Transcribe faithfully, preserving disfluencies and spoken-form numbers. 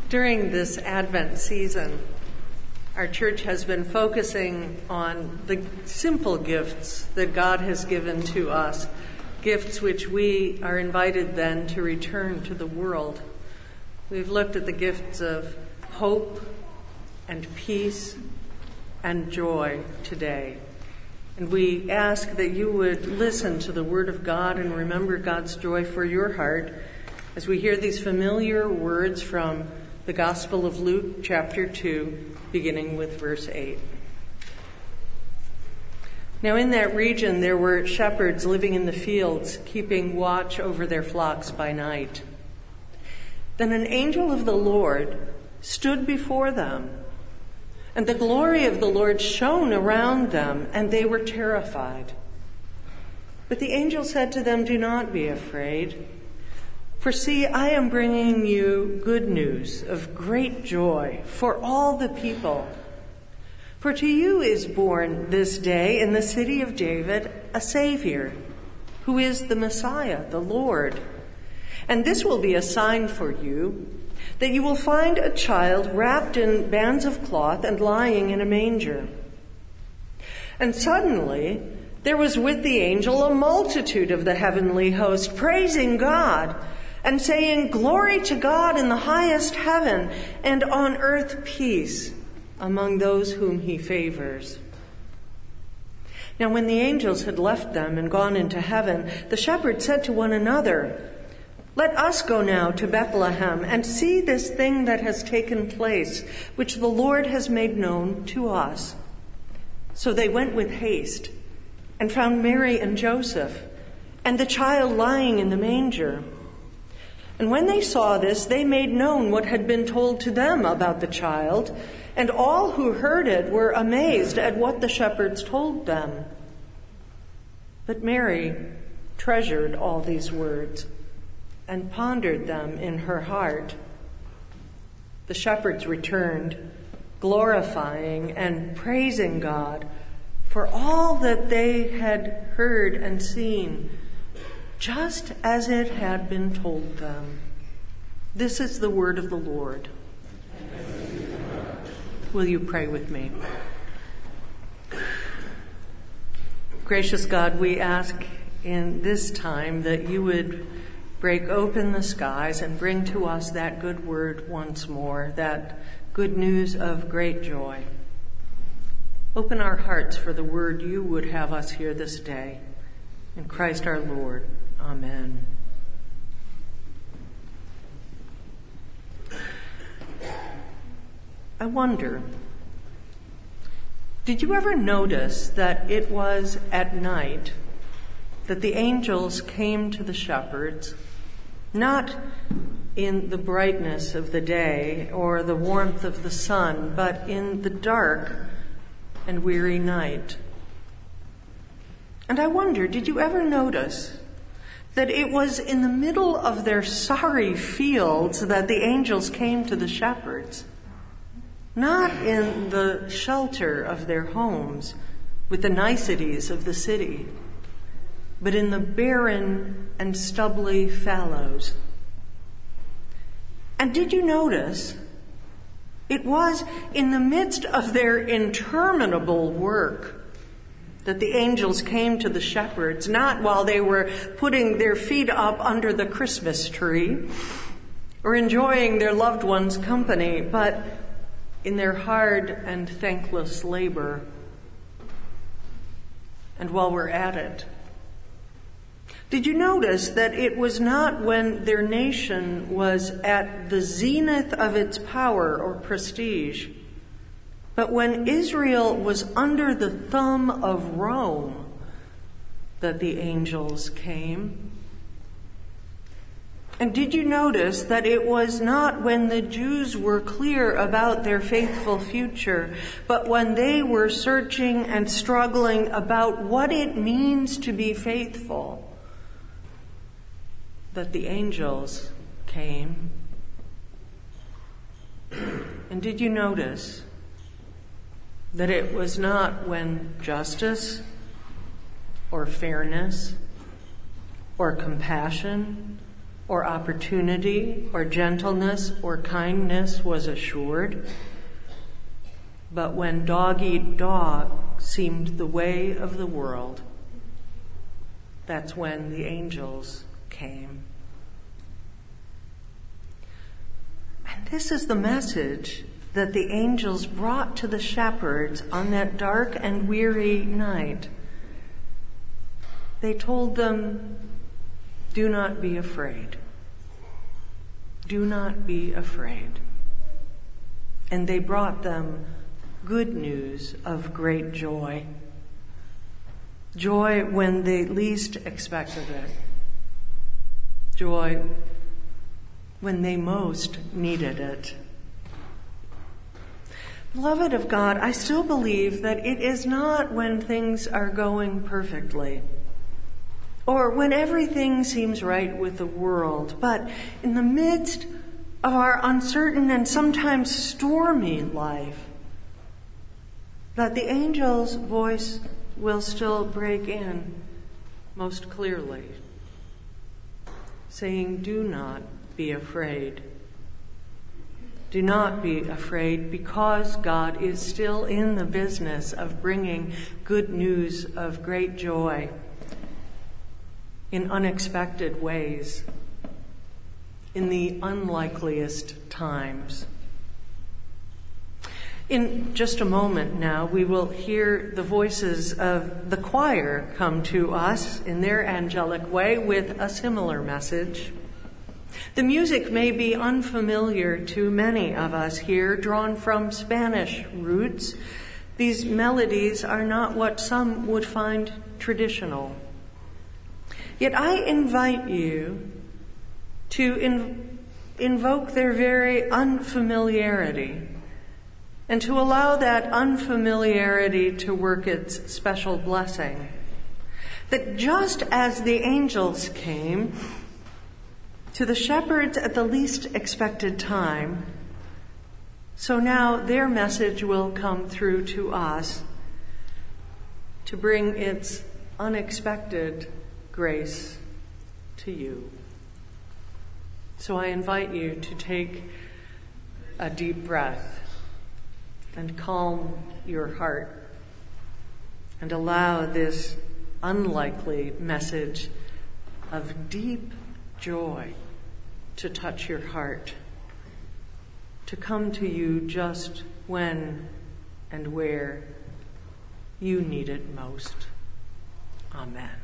During this Advent season, our church has been focusing on the simple gifts that God has given to us, gifts which we are invited then to return to the world. We've looked at the gifts of hope and peace and joy today. And we ask that you would listen to the Word of God and remember God's joy for your heart as we hear these familiar words from the Gospel of Luke, chapter two, beginning with verse eight. Now in that region there were shepherds living in the fields, keeping watch over their flocks by night. Then an angel of the Lord stood before them, and the glory of the Lord shone around them, and they were terrified. But the angel said to them, "Do not be afraid. For see, I am bringing you good news of great joy for all the people. For to you is born this day in the city of David a Savior, who is the Messiah, the Lord. And this will be a sign for you, that you will find a child wrapped in bands of cloth and lying in a manger." And suddenly there was with the angel a multitude of the heavenly host, praising God and saying, "Glory to God in the highest heaven, and on earth peace among those whom he favors." Now when the angels had left them and gone into heaven, the shepherds said to one another, "Let us go now to Bethlehem and see this thing that has taken place, which the Lord has made known to us." So they went with haste and found Mary and Joseph and the child lying in the manger. And when they saw this, they made known what had been told to them about the child, and all who heard it were amazed at what the shepherds told them. But Mary treasured all these words and pondered them in her heart. The shepherds returned, glorifying and praising God for all that they had heard and seen, just as it had been told them. This is the word of the Lord. Will you pray with me? Gracious God, we ask in this time that you would break open the skies and bring to us that good word once more, that good news of great joy. Open our hearts for the word you would have us hear this day. In Christ our Lord. Amen. I wonder, did you ever notice that it was at night that the angels came to the shepherds, not in the brightness of the day or the warmth of the sun, but in the dark and weary night? And I wonder, did you ever notice that it was in the middle of their sorry fields that the angels came to the shepherds, not in the shelter of their homes with the niceties of the city, but in the barren and stubbly fallows? And did you notice it was in the midst of their interminable work that the angels came to the shepherds, not while they were putting their feet up under the Christmas tree or enjoying their loved ones' company, but in their hard and thankless labor. And while we're at it, did you notice that it was not when their nation was at the zenith of its power or prestige, but when Israel was under the thumb of Rome, that the angels came? And did you notice that it was not when the Jews were clear about their faithful future, but when they were searching and struggling about what it means to be faithful, that the angels came? And did you notice that it was not when justice or fairness or compassion or opportunity or gentleness or kindness was assured. But when dog-eat-dog seemed the way of the world, that's when the angels came. And this is the message that the angels brought to the shepherds on that dark and weary night. They told them, do not be afraid. Do not be afraid. And they brought them good news of great joy. Joy when they least expected it. Joy when they most needed it. Beloved of God, I still believe that it is not when things are going perfectly or when everything seems right with the world, but in the midst of our uncertain and sometimes stormy life, that the angel's voice will still break in most clearly, saying, do not be afraid. Do not be afraid, because God is still in the business of bringing good news of great joy in unexpected ways, in the unlikeliest times. In just a moment now, we will hear the voices of the choir come to us in their angelic way with a similar message. The music may be unfamiliar to many of us here, drawn from Spanish roots. These melodies are not what some would find traditional. Yet I invite you to in- invoke their very unfamiliarity and to allow that unfamiliarity to work its special blessing. That just as the angels came to the shepherds at the least expected time, so now their message will come through to us to bring its unexpected grace to you. So I invite you to take a deep breath and calm your heart and allow this unlikely message of deep joy to touch your heart, to come to you just when and where you need it most. Amen.